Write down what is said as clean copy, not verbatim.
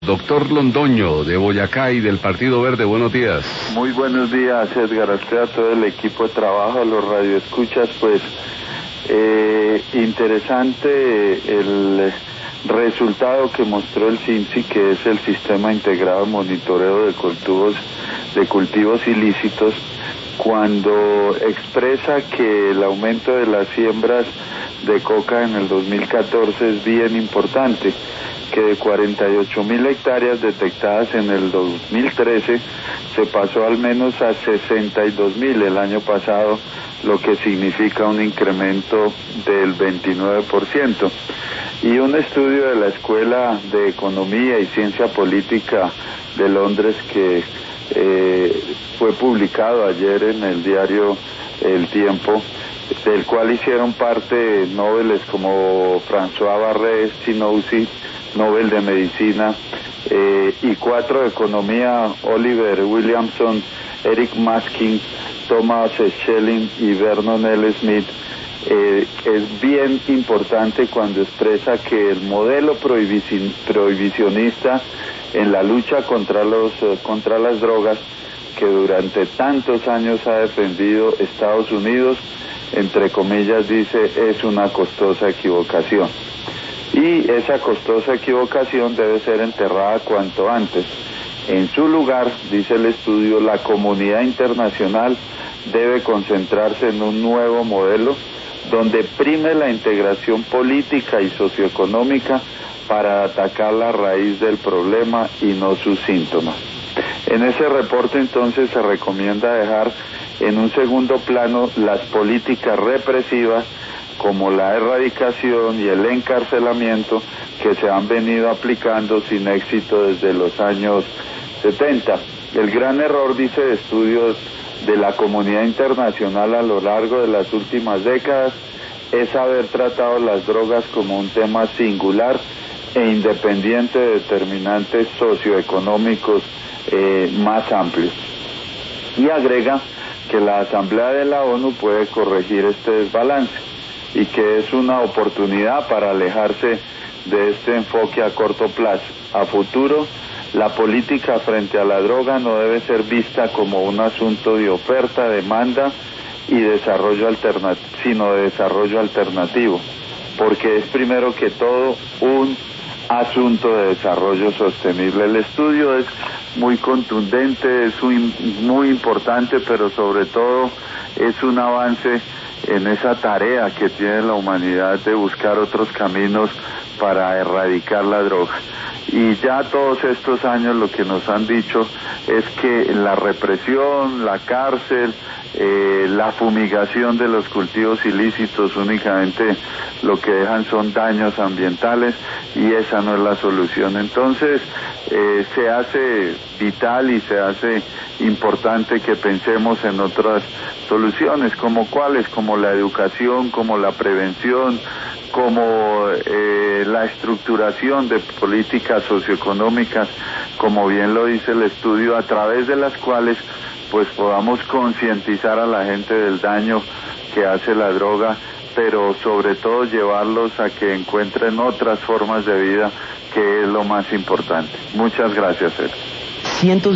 Doctor Londoño, de Boyacá y del Partido Verde, buenos días. Muy buenos días, Edgar, a usted, a todo el equipo de trabajo, a los radioescuchas, pues interesante el resultado que mostró el SINCI, que es el Sistema Integrado de Monitoreo de Cultivos Ilícitos, cuando expresa que el aumento de las siembras de coca en el 2014 es bien importante, que de 48.000 hectáreas detectadas en el 2013 se pasó al menos a 62.000 el año pasado, lo que significa un incremento del 29%. Y un estudio de la Escuela de Economía y Ciencia Política de Londres que fue publicado ayer en el diario El Tiempo, del cual hicieron parte Nobeles como François Barré Spinoza, Nobel de Medicina, y 4 de Economía, Oliver Williamson, Eric Maskin, Thomas Schelling y Vernon L. Smith, es bien importante cuando expresa que el modelo prohibicionista en la lucha contra las drogas que durante tantos años ha defendido Estados Unidos, entre comillas dice, es una costosa equivocación. Y esa costosa equivocación debe ser enterrada cuanto antes. En su lugar, dice el estudio, la comunidad internacional debe concentrarse en un nuevo modelo donde prime la integración política y socioeconómica para atacar la raíz del problema y no sus síntomas. En ese reporte entonces se recomienda dejar en un segundo plano las políticas represivas como la erradicación y el encarcelamiento que se han venido aplicando sin éxito desde los años 70. El gran error, dice el estudio de la comunidad internacional a lo largo de las últimas décadas, es haber tratado las drogas como un tema singular e independiente de determinantes socioeconómicos más amplios. Y agrega que la Asamblea de la ONU puede corregir este desbalance y que es una oportunidad para alejarse de este enfoque a corto plazo. A futuro, la política frente a la droga no debe ser vista como un asunto de oferta, demanda y desarrollo alternativo, sino de desarrollo alternativo, porque es primero que todo un asunto de desarrollo sostenible. El estudio es muy contundente, es muy importante, pero sobre todo es un avance en esa tarea que tiene la humanidad de buscar otros caminos para erradicar la droga. Y ya todos estos años lo que nos han dicho es que la represión, la cárcel, la fumigación de los cultivos ilícitos únicamente lo que dejan son daños ambientales y esa no es la solución. Entonces se hace vital y se hace importante que pensemos en otras soluciones, como cuáles, como la educación, como la prevención, como la estructuración de políticas socioeconómicas, como bien lo dice el estudio, a través de las cuales pues podamos concientizar a la gente del daño que hace la droga, pero sobre todo llevarlos a que encuentren otras formas de vida, que es lo más importante. Muchas gracias, Ed.